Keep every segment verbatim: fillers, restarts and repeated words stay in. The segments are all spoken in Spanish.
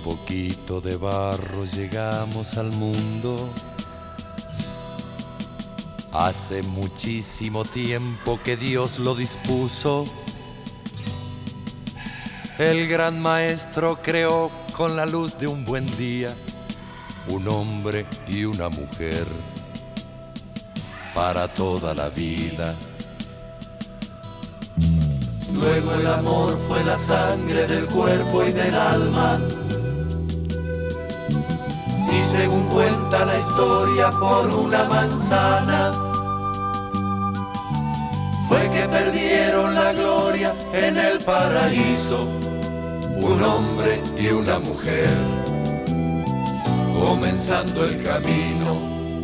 poquito de barro llegamos al mundo. Hace muchísimo tiempo que Dios lo dispuso. El gran maestro creó con la luz de un buen día un hombre y una mujer para toda la vida. Luego el amor fue la sangre del cuerpo y del alma. Y según cuenta la historia, por una manzana fue que perdieron la gloria en el paraíso, un hombre y una mujer, comenzando el camino.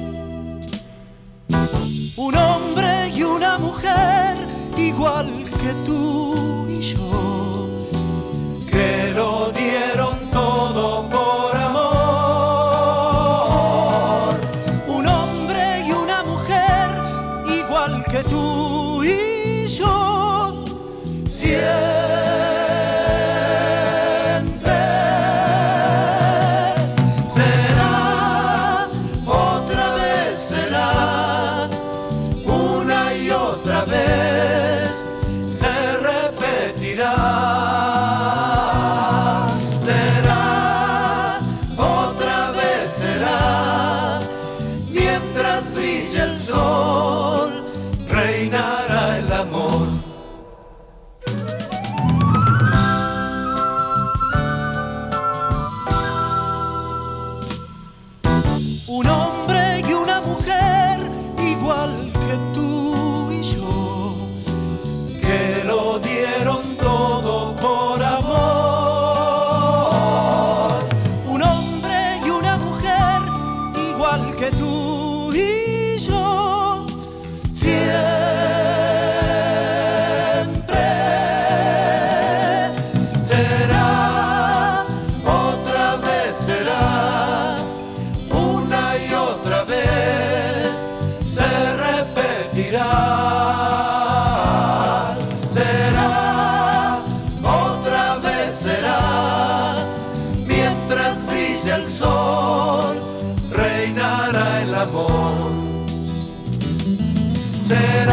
Un hombre y una mujer, igual que tú y yo, que lo dieron todo por amor. Un hombre y una mujer, igual que tú y yo, siempre será, otra vez será, una y otra vez se repetirá. Será, otra vez será, mientras brille el sol, reinará el amor. Un hombre y una mujer, igual que tú y yo, que lo dieron todo por amor. Un hombre y una mujer, igual que tú y yo, siempre será, otra vez será, una y otra vez se repetirá. Será, otra vez será, mientras brilla el sol, reinará el amor. Será